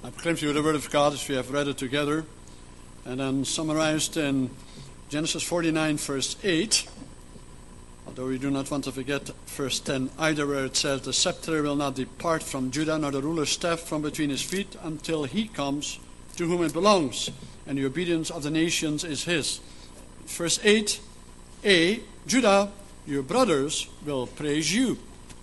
I proclaim to you the word of God as we have read it together, and then summarized in Genesis 49, verse 8. Although we do not want to forget verse 10 either, where it says, "The scepter will not depart from Judah, nor the ruler's staff from between his feet, until he comes to whom it belongs, and the obedience of the nations is his." Verse 8a, "Judah, your brothers will praise you."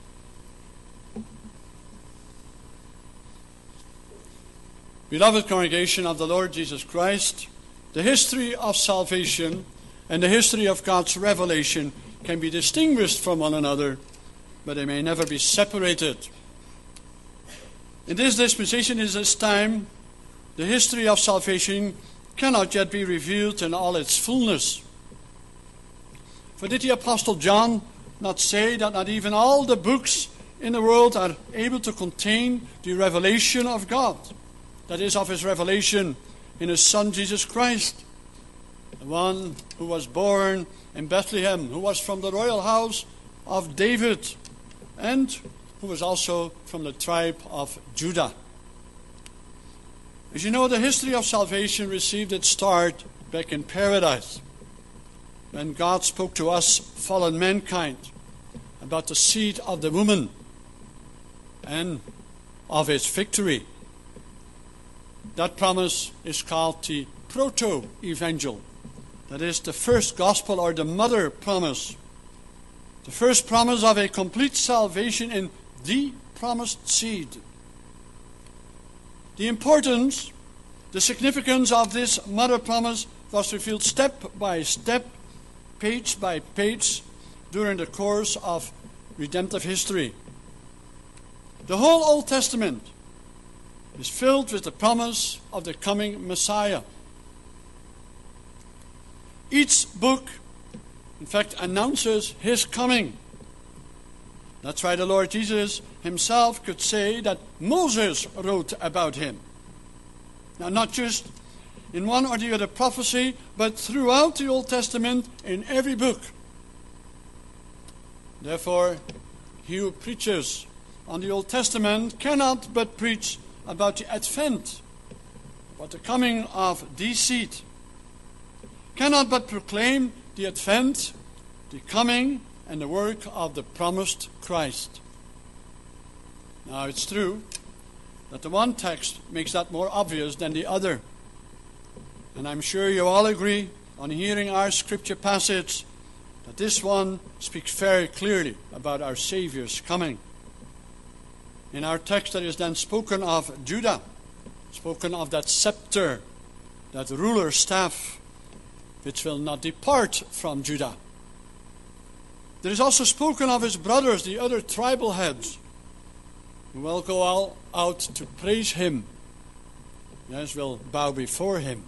Beloved congregation of the Lord Jesus Christ, the history of salvation and the history of God's revelation can be distinguished from one another, but they may never be separated. In this dispensation, in this time, the history of salvation cannot yet be revealed in all its fullness. For did the Apostle John not say that not even all the books in the world are able to contain the revelation of God? That is, of his revelation in his Son Jesus Christ, the one who was born in Bethlehem, who was from the royal house of David, and who was also from the tribe of Judah. As you know, the history of salvation received its start back in paradise, when God spoke to us, fallen mankind, about the seed of the woman and of its victory. That promise is called the proto-evangel. That is the first gospel, or the mother promise. The first promise of a complete salvation in the promised seed. The importance, the significance of this mother promise was revealed step by step, page by page, during the course of redemptive history. The whole Old Testament is filled with the promise of the coming Messiah. Each book, in fact, announces his coming. That's why the Lord Jesus himself could say that Moses wrote about him. Now, not just in one or the other prophecy, but throughout the Old Testament, in every book. Therefore, he who preaches on the Old Testament cannot but preach about the advent, about the coming of the seed. Cannot but proclaim the advent, the coming, and the work of the promised Christ. Now, it's true that the one text makes that more obvious than the other. And I'm sure you all agree, on hearing our scripture passage, that this one speaks very clearly about our Savior's coming. In our text, there is then spoken of Judah, spoken of that scepter, that ruler's staff, which will not depart from Judah. There is also spoken of his brothers, the other tribal heads, who will go all out to praise him. Yes, will bow before him.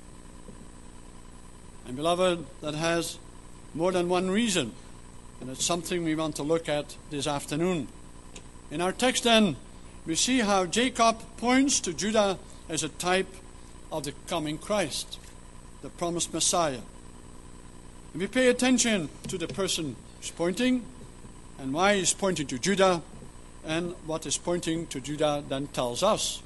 And beloved, that has more than one reason, and it's something we want to look at this afternoon. In our text then, we see how Jacob points to Judah as a type of the coming Christ, the promised Messiah. And we pay attention to the person who's pointing, and why he's pointing to Judah, and what is pointing to Judah then tells us.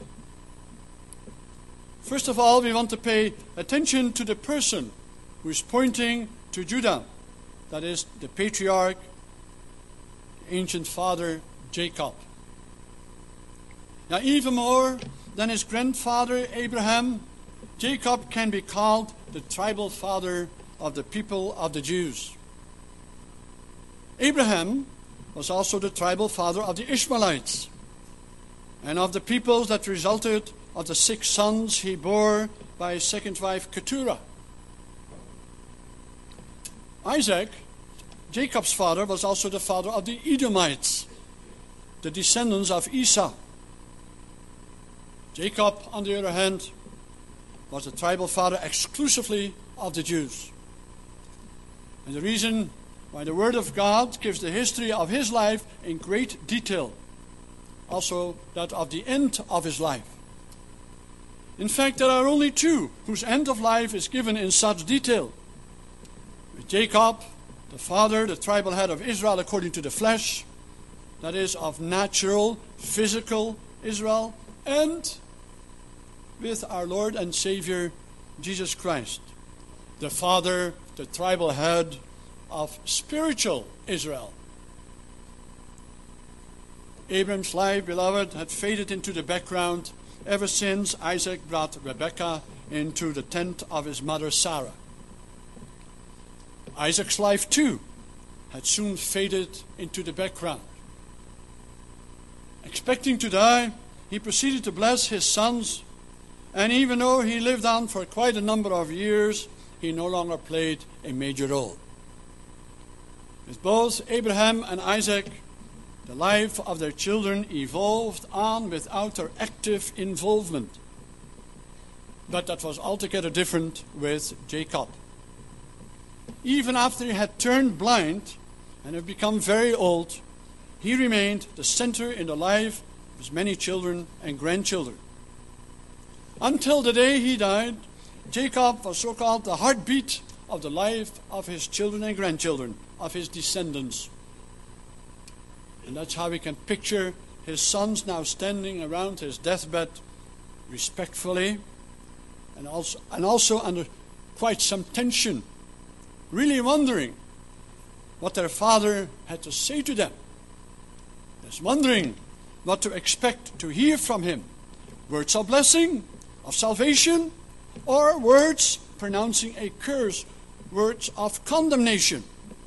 First of all, we want to pay attention to the person who is pointing to Judah. That is the patriarch, the ancient father, Jacob. Now, even more than his grandfather Abraham, Jacob can be called the tribal father of the people of the Jews. Abraham was also the tribal father of the Ishmaelites and of the peoples that resulted of the 6 sons he bore by his second wife Keturah. Isaac, Jacob's father, was also the father of the Edomites, the descendants of Esau. Jacob, on the other hand, was the tribal father exclusively of the Jews. And the reason why the Word of God gives the history of his life in great detail, also that of the end of his life. In fact, there are only 2 whose end of life is given in such detail. With Jacob, the father, the tribal head of Israel according to the flesh, that is, of natural, physical Israel, and with our Lord and Savior, Jesus Christ, the father, the tribal head of spiritual Israel. Abraham's life, beloved, had faded into the background ever since Isaac brought Rebekah into the tent of his mother Sarah. Isaac's life, too, had soon faded into the background. Expecting to die, he proceeded to bless his sons, and even though he lived on for quite a number of years, he no longer played a major role. With both Abraham and Isaac, the life of their children evolved on without their active involvement. But that was altogether different with Jacob. Even after he had turned blind and had become very old, he remained the center in the life of his many children and grandchildren. Until the day he died, Jacob was so-called the heartbeat of the life of his children and grandchildren, of his descendants. And that's how we can picture his sons now standing around his deathbed respectfully and also under quite some tension, really wondering what their father had to say to them. Just wondering what to expect to hear from him. Words of blessing, of salvation, or words pronouncing a curse, words of condemnation.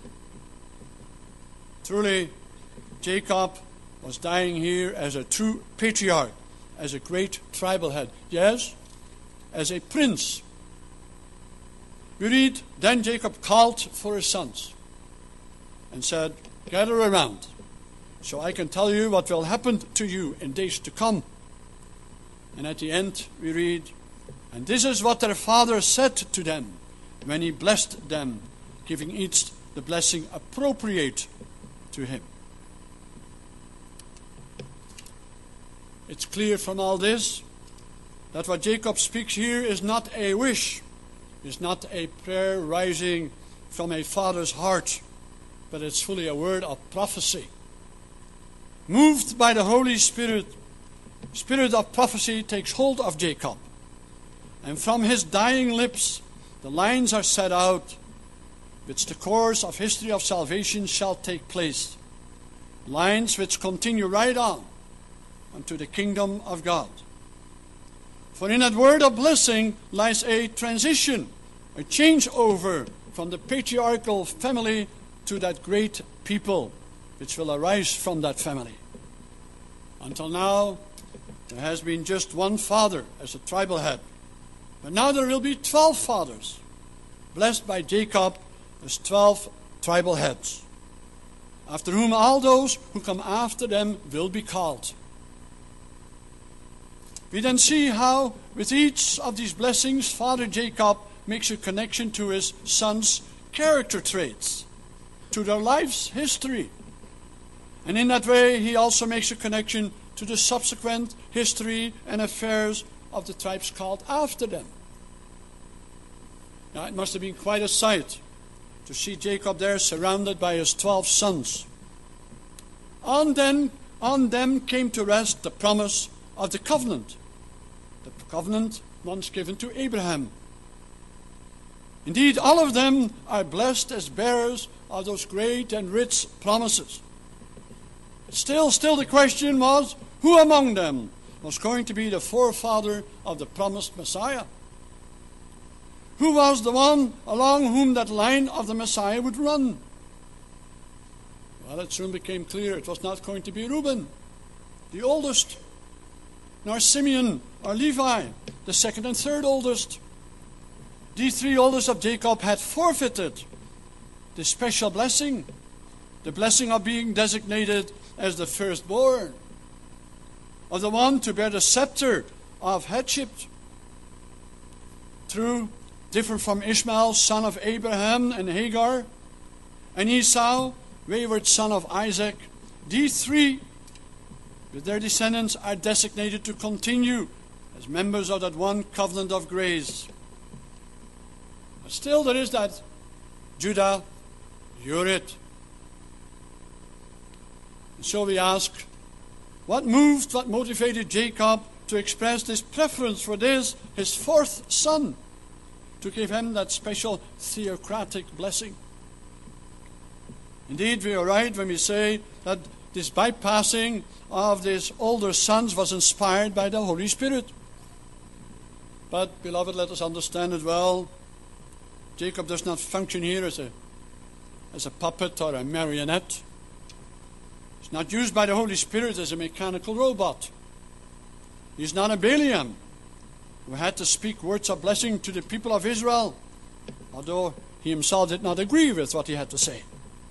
Truly, Jacob was dying here as a true patriarch, as a great tribal head. Yes, as a prince. We read, then Jacob called for his sons and said, gather around, so I can tell you what will happen to you in days to come. And at the end we read, and this is what their father said to them when he blessed them, giving each the blessing appropriate to him. It's clear from all this that what Jacob speaks here is not a wish, is not a prayer rising from a father's heart, but it's fully a word of prophecy. Moved by the Holy Spirit, spirit of prophecy takes hold of Jacob. And from his dying lips, the lines are set out, which the course of history of salvation shall take place. Lines which continue right on unto the kingdom of God. For in that word of blessing lies a transition, a changeover from the patriarchal family to that great people which will arise from that family. Until now, there has been just one father as a tribal head. But now there will be 12 fathers, blessed by Jacob as 12 tribal heads, after whom all those who come after them will be called. We then see how, with each of these blessings, Father Jacob makes a connection to his sons' character traits, to their life's history. And in that way, he also makes a connection to the subsequent history and affairs of the tribes called after them. Now, it must have been quite a sight to see Jacob there surrounded by his 12 sons. On them came to rest the promise of the covenant once given to Abraham. Indeed, all of them are blessed as bearers of those great and rich promises. Still the question was, who among them was going to be the forefather of the promised Messiah? Who was the one along whom that line of the Messiah would run? Well, it soon became clear it was not going to be Reuben, the oldest, nor Simeon or Levi, the second and third oldest. These three oldest of Jacob had forfeited the special blessing, the blessing of being designated as the firstborn, of the one to bear the scepter of headship. True, different from Ishmael, son of Abraham and Hagar, and Esau, wayward son of Isaac, these three, with their descendants, are designated to continue as members of that one covenant of grace. But still there is that Judah, you're it. And so we ask, what motivated Jacob to express this preference for this, his fourth son, to give him that special theocratic blessing. Indeed, we are right when we say that this bypassing of these older sons was inspired by the Holy Spirit. But, beloved, let us understand it well. Jacob does not function here as a puppet or a marionette. He's not used by the Holy Spirit as a mechanical robot. He's not a Balaam who had to speak words of blessing to the people of Israel, although he himself did not agree with what he had to say.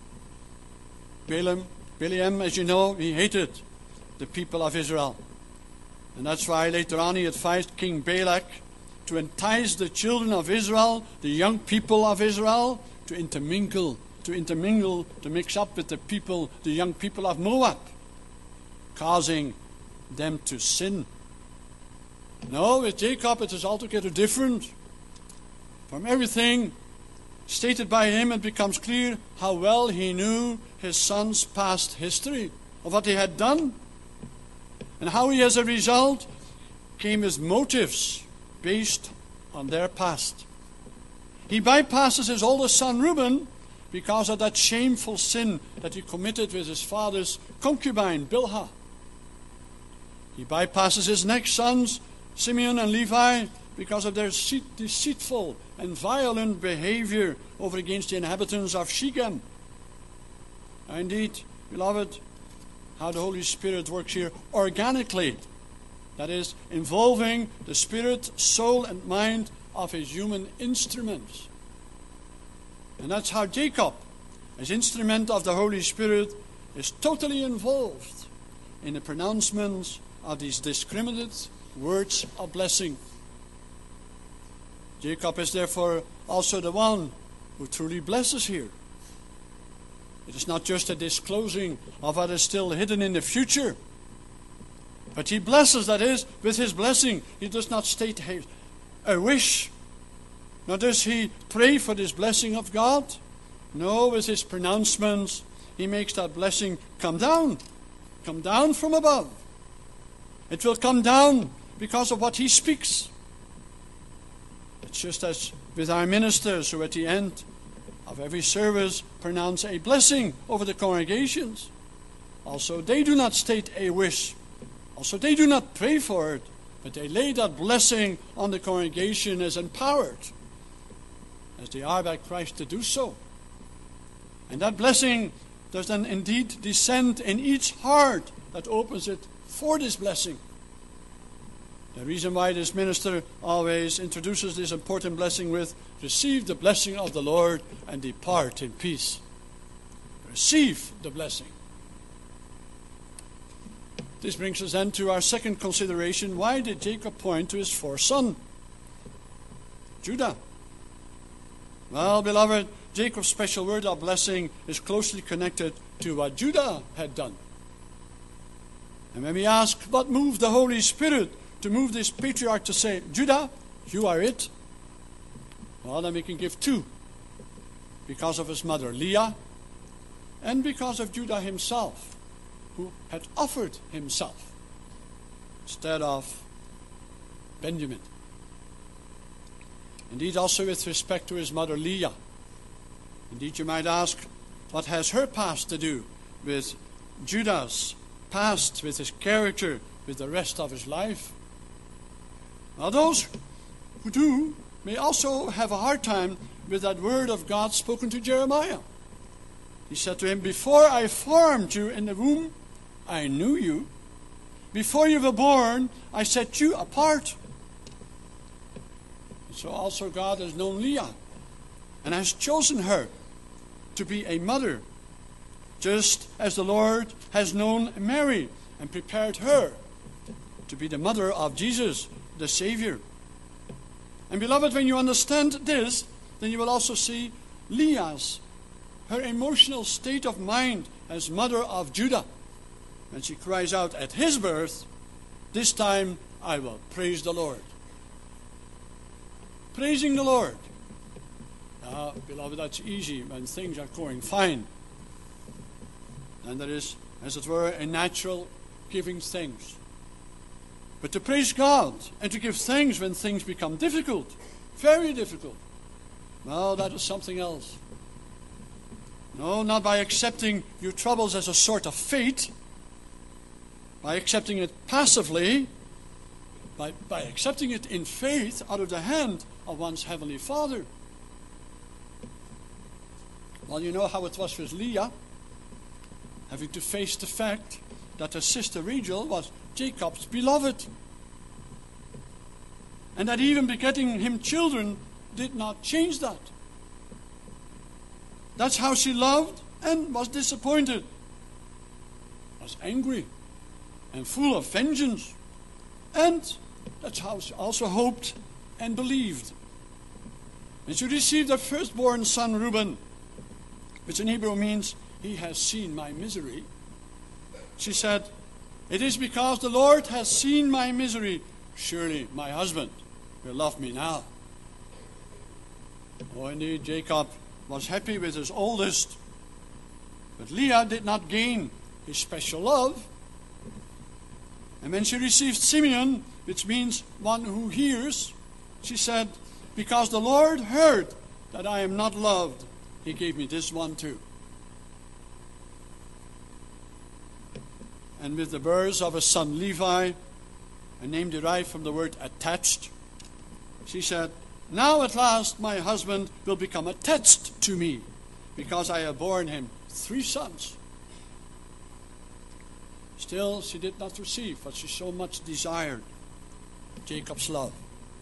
Balaam, as you know, he hated the people of Israel. And that's why later on he advised King Balak to entice the children of Israel, the young people of Israel, to intermingle, to mix up with the young people of Moab, causing them to sin. No, with Jacob it is altogether different. From everything stated by him, it becomes clear how well he knew his son's past history, of what he had done, and how he, as a result, came his motives based on their past. He bypasses his oldest son Reuben because of that shameful sin that he committed with his father's concubine, Bilhah. He bypasses his next sons, Simeon and Levi, because of their deceitful and violent behavior over against the inhabitants of Shechem. Indeed, beloved, how the Holy Spirit works here organically. That is, involving the spirit, soul, and mind of his human instruments. And that's how Jacob, as instrument of the Holy Spirit, is totally involved in the pronouncements of these discriminate words of blessing. Jacob is therefore also the one who truly blesses here. It is not just a disclosing of what is still hidden in the future, but he blesses, that is, with his blessing. He does not state a wish, nor does he pray for this blessing of God. No, with his pronouncements, he makes that blessing come down from above. It will come down because of what he speaks. It's just as with our ministers who at the end of every service pronounce a blessing over the congregations. Also, they do not state a wish. Also, they do not pray for it, but they lay that blessing on the congregation as empowered, as they are by Christ to do so. And that blessing does then indeed descend in each heart that opens it for this blessing. The reason why this minister always introduces this important blessing with, receive the blessing of the Lord and depart in peace. Receive the blessing. This brings us then to our second consideration. Why did Jacob point to his fourth son, Judah? Well, beloved, Jacob's special word of blessing is closely connected to what Judah had done. And when we ask, what moved the Holy Spirit to move this patriarch to say, Judah, you are it? Well, then we can give two. Because of his mother Leah, and because of Judah himself, who had offered himself instead of Benjamin. Indeed, also with respect to his mother Leah. Indeed, you might ask, what has her past to do with Judah's past, with his character, with the rest of his life? Now, those who do may also have a hard time with that word of God spoken to Jeremiah. He said to him, before I formed you in the womb, I knew you. Before you were born, I set you apart. And so also God has known Leah and has chosen her to be a mother, just as the Lord has known Mary and prepared her to be the mother of Jesus, the Savior. And beloved, when you understand this, then you will also see Leah's, her emotional state of mind as mother of Judah. When she cries out at his birth, this time I will praise the Lord. Praising the Lord. Now, beloved, that's easy when things are going fine. And there is, as it were, a natural giving thanks. but to praise God and to give thanks when things become difficult, very difficult. Well, that is something else. No, not by accepting your troubles as a sort of fate, by accepting it passively, by accepting it in faith out of the hand of one's Heavenly Father. Well, you know how it was with Leah, having to face the fact that her sister Rachel was Jacob's beloved. And that even begetting him children did not change that. That's how she loved and was disappointed, was angry and full of vengeance. And that's how she also hoped and believed. And she received her firstborn son Reuben, which in Hebrew means, he has seen my misery. She said, it is because the Lord has seen my misery. Surely my husband will love me now. Oh, indeed, Jacob was happy with his oldest. But Leah did not gain his special love. And when she received Simeon, which means one who hears, she said, because the Lord heard that I am not loved, he gave me this one too. And with the birth of a son Levi, a name derived from the word attached, she said, now at last my husband will become attached to me, because I have borne him 3 sons. Still, she did not receive what she so much desired, Jacob's love.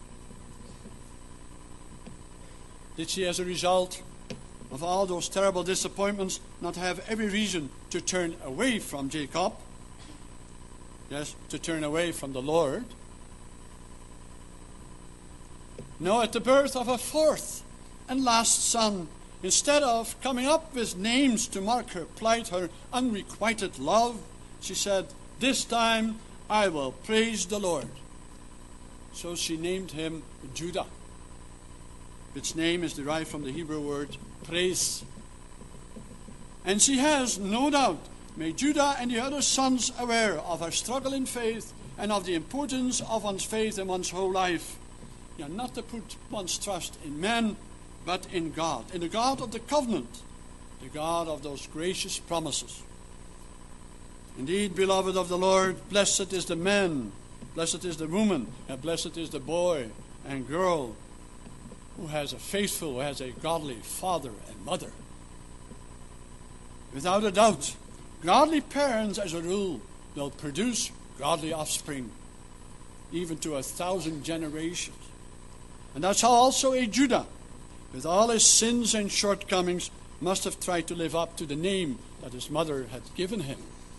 Did she, as a result of all those terrible disappointments, not have every reason to turn away from Jacob? Yes, to turn away from the Lord. No, at the birth of her 4th and last son, instead of coming up with names to mark her plight, her unrequited love, she said, this time I will praise the Lord. So she named him Judah, which name is derived from the Hebrew word praise. And she has, no doubt, made Judah and the other sons aware of her struggle in faith and of the importance of one's faith in one's whole life. Yeah, not to put one's trust in man, but in God, in the God of the covenant, the God of those gracious promises. Indeed, beloved of the Lord, blessed is the man, blessed is the woman, and blessed is the boy and girl who has a faithful, who has a godly father and mother. Without a doubt, godly parents, as a rule, will produce godly offspring, even to 1,000 generations. And that's how also a Judah, with all his sins and shortcomings, must have tried to live up to the name that his mother had given him.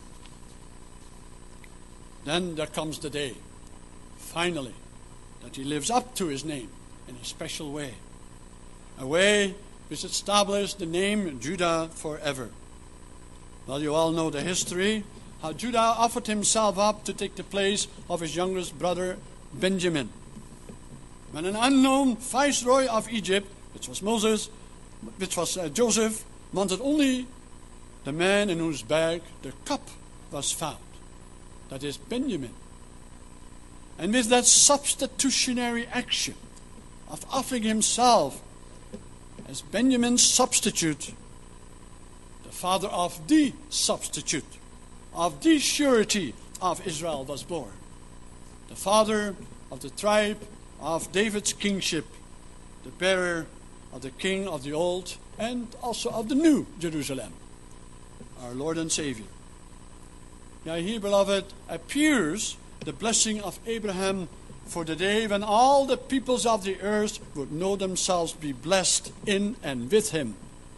Then there comes the day, finally, that he lives up to his name in a special way. A way which established the name Judah forever. Well, you all know the history, how Judah offered himself up to take the place of his youngest brother Benjamin. When an unknown viceroy of Egypt, which was Joseph, wanted only the man in whose bag the cup was found. That is Benjamin. And with that substitutionary action of offering himself as Benjamin's substitute, the father of the substitute, of the surety of Israel was born. The father of the tribe of David's kingship, the bearer of the King of the Old and also of the New Jerusalem, our Lord and Savior. Now here, beloved, appears the blessing of Abraham for the day when all the peoples of the earth would know themselves be blessed in and with him.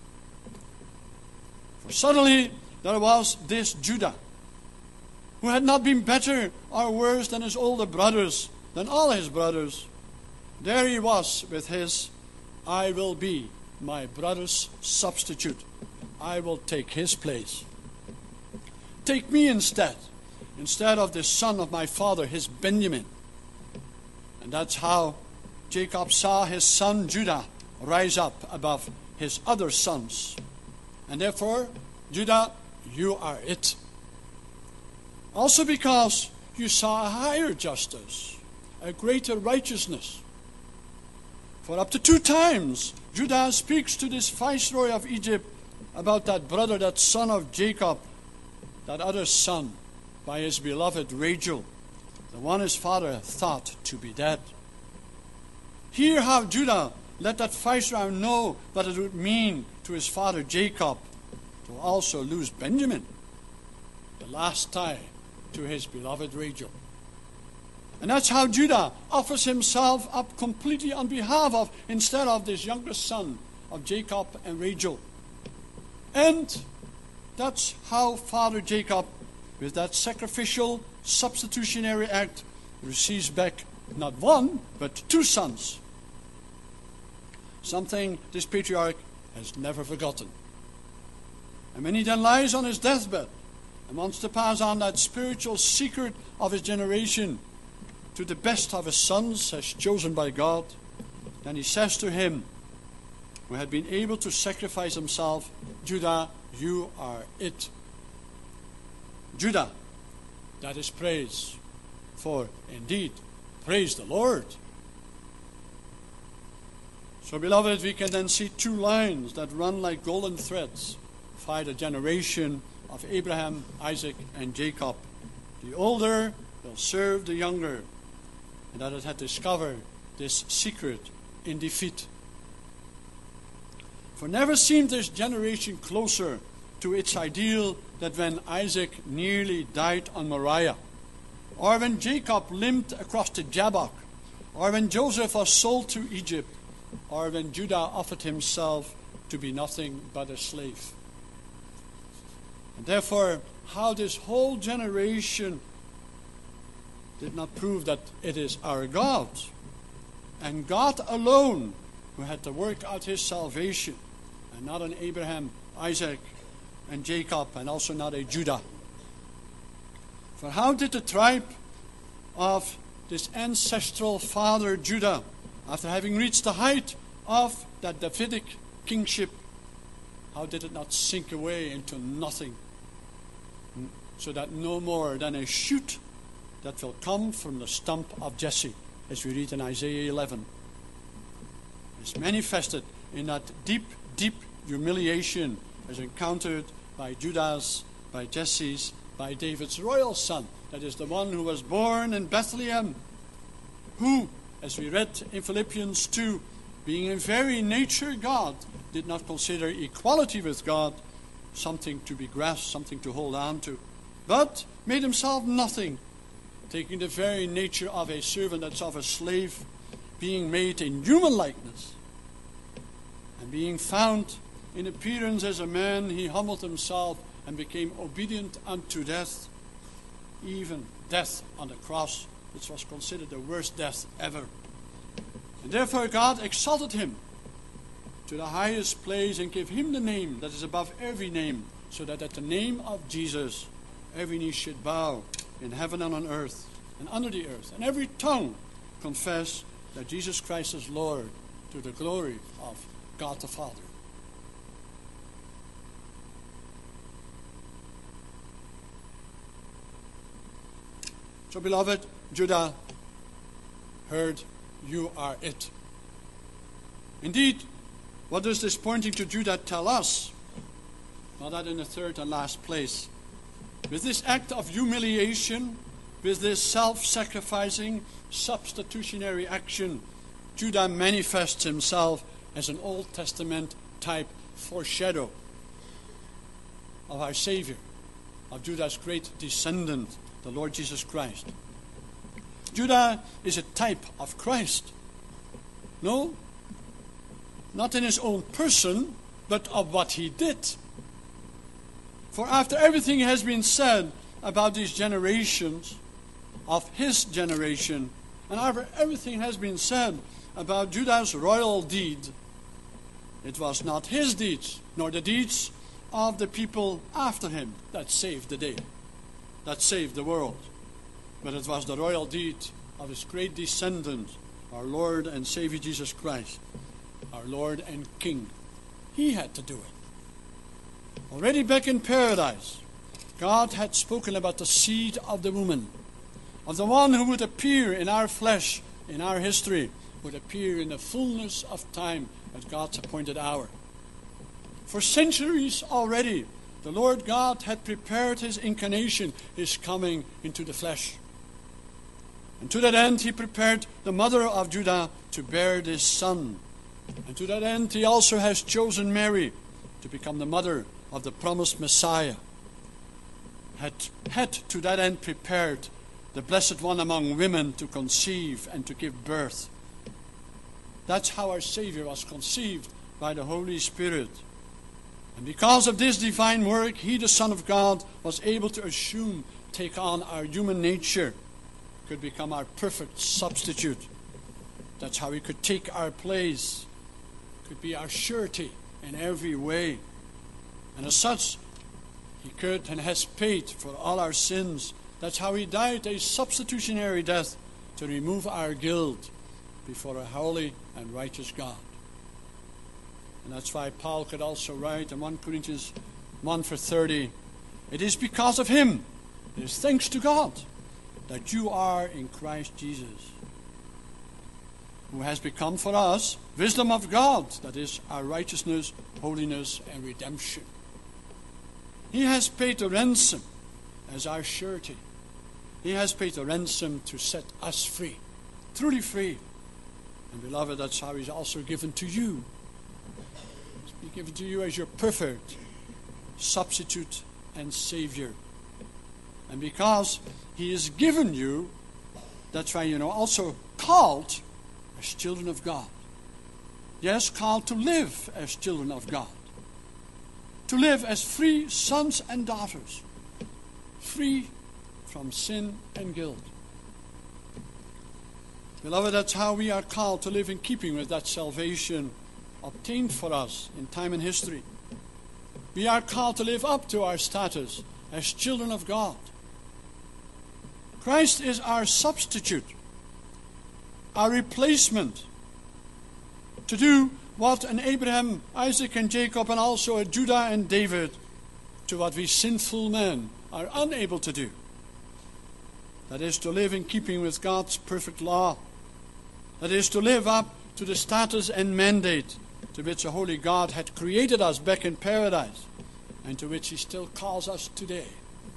For suddenly there was this Judah, who had not been better or worse than his older brothers, than all his brothers. There he was with his, I will be my brother's substitute. I will take his place. Take me instead of the son of my father, his Benjamin. And that's how Jacob saw his son Judah rise up above his other sons. And therefore, Judah, you are it. Also because you saw a higher justice, a greater righteousness. For up to 2 times, Judah speaks to this viceroy of Egypt about that brother, that son of Jacob, that other son by his beloved Rachel, the one his father thought to be dead. Hear how Judah let that viceroy know what it would mean to his father Jacob to also lose Benjamin, the last tie to his beloved Rachel. And that's how Judah offers himself up completely on behalf of, instead of this youngest son of Jacob and Rachel. And that's how Father Jacob, with that sacrificial substitutionary act, receives back not 1, but 2 sons. Something this patriarch has never forgotten. And when he then lies on his deathbed and wants to pass on that spiritual secret of his generation to the best of his sons as chosen by God, then he says to him, who had been able to sacrifice himself, Judah, you are it. Judah, that is praise. For indeed, praise the Lord. So beloved, we can then see 2 lines that run like golden threads by the generation of Abraham, Isaac, and Jacob. The older will serve the younger, and that it had discovered this secret in defeat. For never seemed this generation closer to its ideal than when Isaac nearly died on Moriah, or when Jacob limped across the Jabbok, or when Joseph was sold to Egypt, or when Judah offered himself to be nothing but a slave. And therefore, how this whole generation did not prove that it is our God, and God alone, who had to work out his salvation, and not an Abraham, Isaac, and Jacob, and also not a Judah. For how did the tribe of this ancestral father Judah, after having reached the height of that Davidic kingship, how did it not sink away into nothing, so that no more than a shoot that will come from the stump of Jesse, as we read in Isaiah 11, is manifested in that deep, deep humiliation as encountered by Judah's, by Jesse's, by David's royal son, that is the one who was born in Bethlehem, who, as we read in Philippians 2, being in very nature God, did not consider equality with God something to be grasped, something to hold on to, but made himself nothing, taking the very nature of a servant, that's of a slave, being made in human likeness, and being found in appearance as a man, he humbled himself and became obedient unto death, even death on the cross, which was considered the worst death ever. And therefore God exalted him to the highest place and gave him the name that is above every name, so that at the name of Jesus every knee should bow in heaven and on earth and under the earth, and every tongue confess that Jesus Christ is Lord, to the glory of God the Father. So beloved, Judah heard, you are it. Indeed, what does this pointing to Judah tell us? Well, that in the third and last place. With this act of humiliation, with this self-sacrificing, substitutionary action, Judah manifests himself as an Old Testament type foreshadow of our Savior, of Judah's great descendant, the Lord Jesus Christ. Judah is a type of Christ. No, not in his own person, but of what he did. For after everything has been said about these generations, of his generation, and after everything has been said about Judah's royal deed, it was not his deeds, nor the deeds of the people after him that saved the day, that saved the world. But it was the royal deed of his great descendant, our Lord and Savior Jesus Christ, our Lord and King. He had to do it. Already back in paradise, God had spoken about the seed of the woman, of the one who would appear in our flesh, in our history, would appear in the fullness of time at God's appointed hour. For centuries already, the Lord God had prepared his incarnation, his coming into the flesh. And to that end, he prepared the mother of Judah to bear this son. And to that end, he also has chosen Mary to become the mother of the promised Messiah. Had to that end prepared the Blessed One among women to conceive and to give birth. That's how our Savior was conceived, by the Holy Spirit. And because of this divine work, he, the Son of God, was able to take on our human nature, could become our perfect substitute. That's how he could take our place, could be our surety in every way. And as such, he could and has paid for all our sins. That's how he died a substitutionary death to remove our guilt before a holy and righteous God. And that's why Paul could also write in 1 Corinthians 1:30, it is because of him, it is thanks to God, that you are in Christ Jesus, who has become for us wisdom of God, that is our righteousness, holiness, and redemption. He has paid the ransom as our surety. He has paid the ransom to set us free, truly free. And beloved, that's how he's also given to you. He's given to you as your perfect substitute and Savior. And because he has given you, that's why also called as children of God. Yes, called to live as children of God. To live as free sons and daughters. Free from sin and guilt. Beloved, that's how we are called to live in keeping with that salvation obtained for us in time and history. We are called to live up to our status as children of God. Christ is our substitute, our replacement, to do what an Abraham, Isaac, and Jacob, and also a Judah and David, to what we sinful men are unable to do. That is to live in keeping with God's perfect law. That is to live up to the status and mandate to which the Holy God had created us back in paradise, and to which he still calls us today.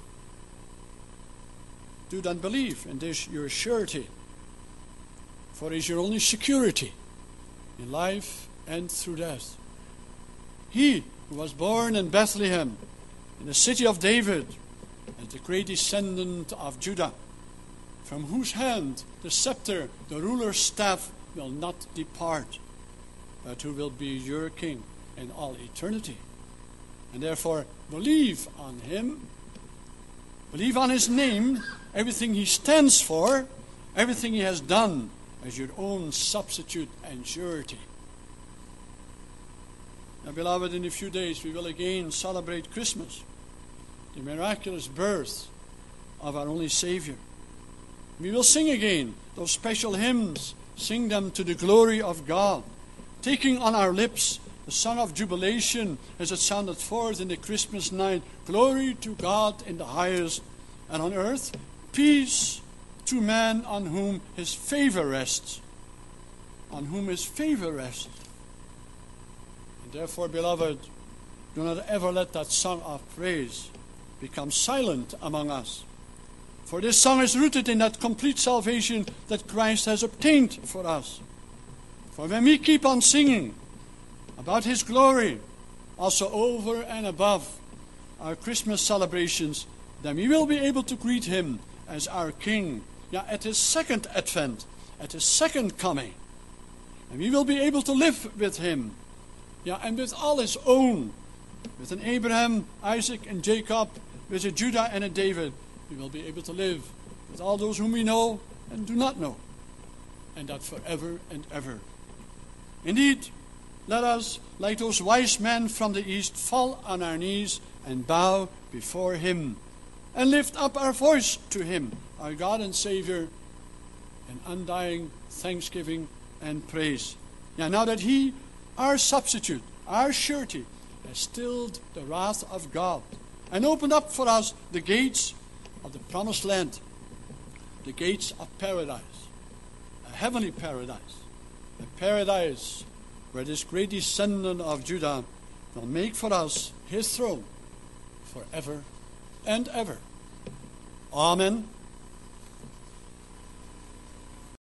Do then believe in this your surety, for it is your only security in life and through death. He who was born in Bethlehem, in the city of David, as the great descendant of Judah, from whose hand the scepter, the ruler's staff, will not depart, but who will be your king in all eternity. And therefore, believe on him, believe on his name, everything he stands for, everything he has done as your own substitute and surety. Now, beloved, in a few days we will again celebrate Christmas, the miraculous birth of our only Savior. We will sing again those special hymns, sing them to the glory of God, taking on our lips the song of jubilation as it sounded forth in the Christmas night. Glory to God in the highest, and on earth peace to man on whom his favor rests. On whom his favor rests. And therefore, beloved, do not ever let that song of praise become silent among us. For this song is rooted in that complete salvation that Christ has obtained for us. For when we keep on singing about his glory, also over and above our Christmas celebrations, then we will be able to greet him as our King, at his second advent, at his second coming. And we will be able to live with him, and with all his own, with an Abraham, Isaac, and Jacob, with a Judah and a David. We will be able to live with all those whom we know and do not know, and that forever and ever. Indeed, let us, like those wise men from the east, fall on our knees and bow before him, and lift up our voice to him, our God and Savior, in undying thanksgiving and praise. Now that he, our substitute, our surety, has stilled the wrath of God and opened up for us the gates of the promised land. the gates of paradise, a heavenly paradise, a paradise where this great descendant of Judah will make for us his throne forever and ever. Amen.